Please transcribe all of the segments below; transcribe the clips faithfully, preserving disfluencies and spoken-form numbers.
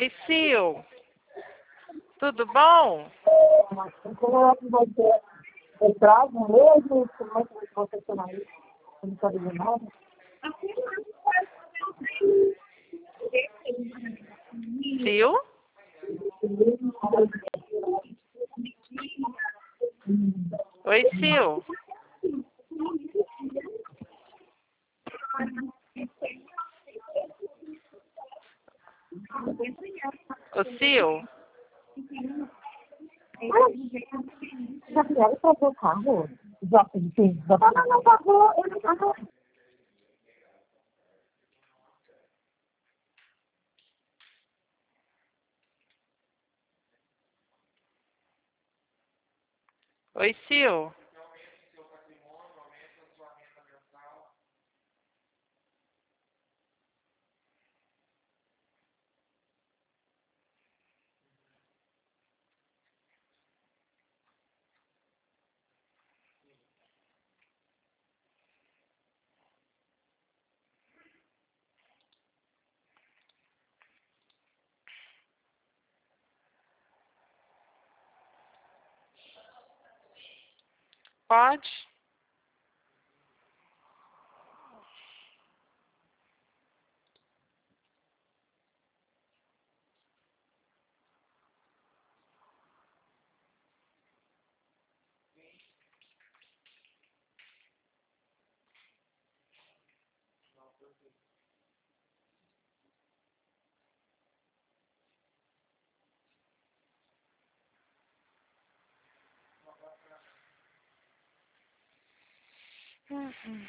Oi, Sil. Tudo bom? Como é que vai ser o prazo mesmo? Como é que vai funcionar isso? Não sabe de nada? Sil? Oi, Sil. Ô, Sil. Já vieram trazer o carro? Já, sim. Já... Não, não, não pagou. Ele pagou. Oi, Sil. Pode? Uhum.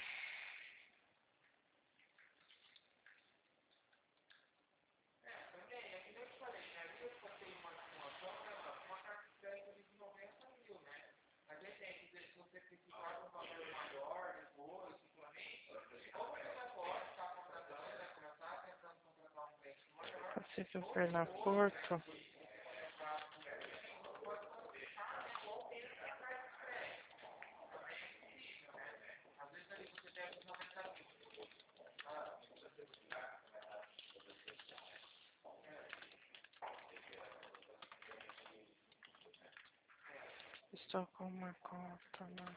Possível Porto. Estou com uma conta, né?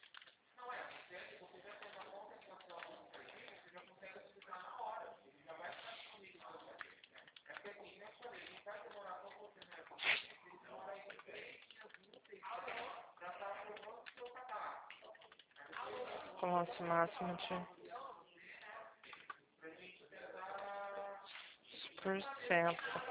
Com o nosso máximo de por cento.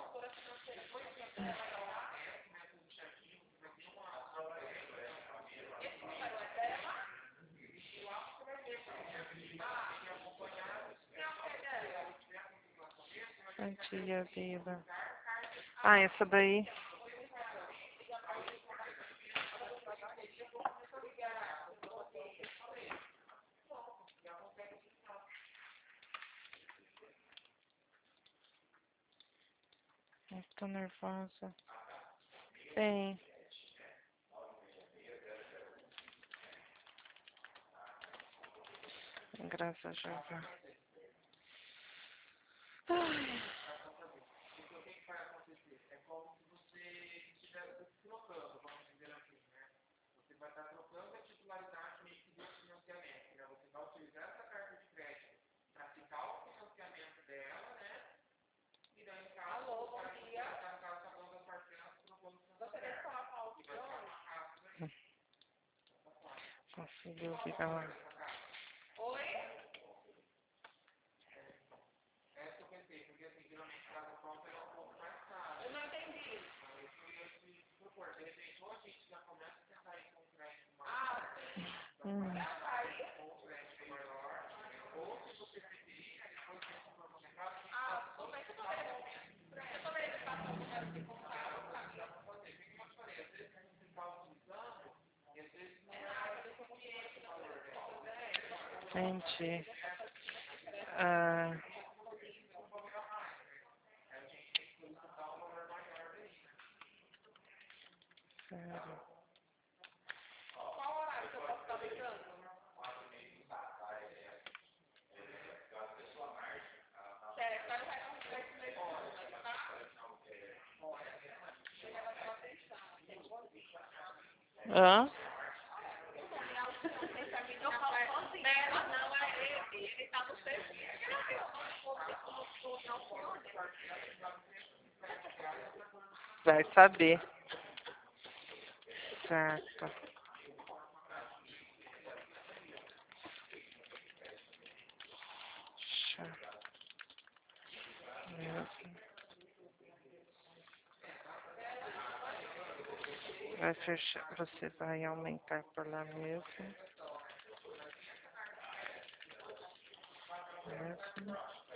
Antiga vida. Ah, essa daí. Eu tô nervosa. Bem. Graças a Jesus. Ai. Conseguiu ficar lá. Hum. Entendi. Ah. Sério. Hã? Vai saber. Certo. Deixa mesmo. Vai fechar. Você vai aumentar por lá mesmo. Mesmo.